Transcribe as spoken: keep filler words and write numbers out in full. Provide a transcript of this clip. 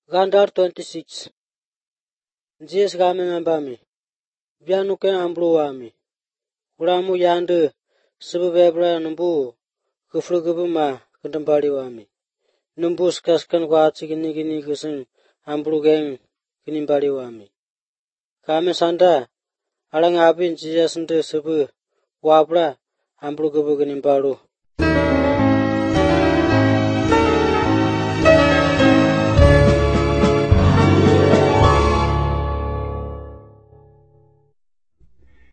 Gandar twenty-six. Jesus game membami. Bianu ken amblu wami. Ulamu yande sebebebra numbu kufrugubuma kendembali wami. Numbu skaskan wachi gini gini kusen amblu geng kinimbali wami. Kame sanda alang abin Jesus nde sebu wabra amblu gubu kinimbalu.